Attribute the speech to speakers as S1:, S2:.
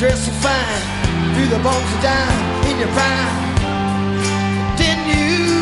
S1: dress so fine, through the bones of down in your prime. Didn't you